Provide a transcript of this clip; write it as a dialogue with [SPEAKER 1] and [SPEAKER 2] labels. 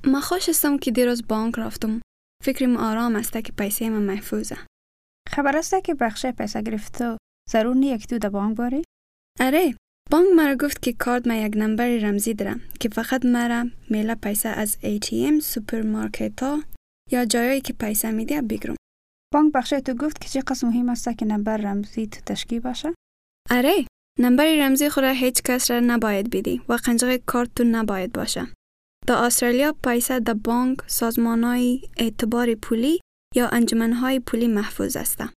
[SPEAKER 1] ما خوش هستم که دیروز بانک رفتم. فکرم آرام است که پیسه من محفوظه.
[SPEAKER 2] خبر است که بخش پیسه گرفته ضرور نیه که تو در بانک باری؟
[SPEAKER 1] اره، بانک مرا گفت که کارت ما یک نمبر رمزی داره که فقط مرا میله پیسه از ATM، سوپرمارکت ها یا جایی که پیسه میده بگیرم.
[SPEAKER 2] بانک بخش تو گفت که چقدر مهم است که نمبر رمزی تو تشکیل باشه؟
[SPEAKER 1] اره، نمبر رمزی خود را هیچ کس را نباید بدی و قنجق کارت تو نباید باشه. در استرالیا پیسه در بانک، سازمان‌های اعتبار پولی یا انجمن‌های پولی محفوظ است.